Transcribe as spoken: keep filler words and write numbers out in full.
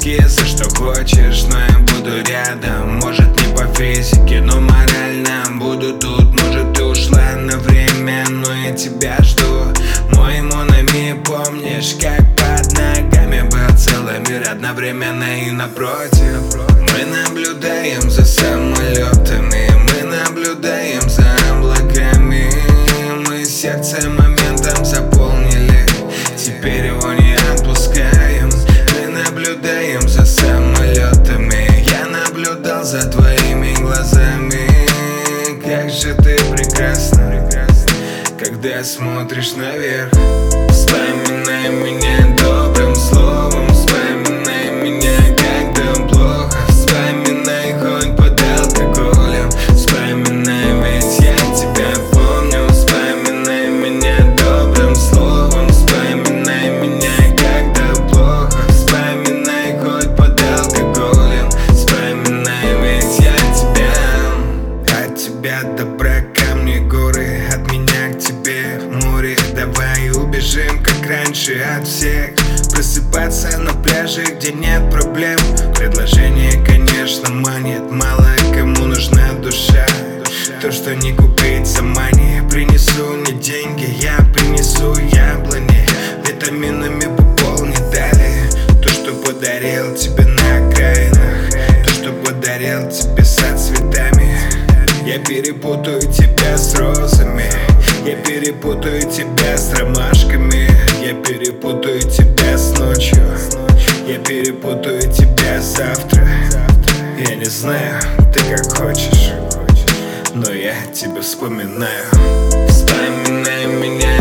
риски, за что хочешь, но я буду рядом. Может не по физике, но морально буду тут. Может ты ушла на время, но я тебя жду. Мой Монами, помнишь, как под ногами был целый мир одновременно и напротив. Мы наблюдаем за самолетами, мы наблюдаем за облаками. Мы сердце моментом заполнили, теперь его не отпускаем. Мы наблюдаем за самолетами, я наблюдал за твоими глазами. Как же ты прекрасна, когда смотришь наверх. Вспоминай меня добрым словом, вспоминай меня, когда плохо. Вспоминай хоть под алкоголем, вспоминай, ведь я тебя помню. Вспоминай меня добрым словом, вспоминай меня, когда плохо. Вспоминай хоть под алкоголем, вспоминай, ведь я тебя. От тебя добра камни, горы, от меня к тебе море. Давай убежим, как раньше, от всех. Просыпаться на пляже, где нет проблем. Предложение, конечно, манит. Мало кому нужна душа. То, что не купить за мани. Принесу не деньги, я принесу яблони. Витаминами по пол не дали. То, что подарил тебе на окраинах, то, что подарил тебе со цветами. Я перепутаю тебя с розами, я перепутаю тебя с ромашками. Я перепутаю тебя с ночью, я перепутаю тебя завтра. Я не знаю, ты как хочешь, но я тебя вспоминаю. Вспоминай меня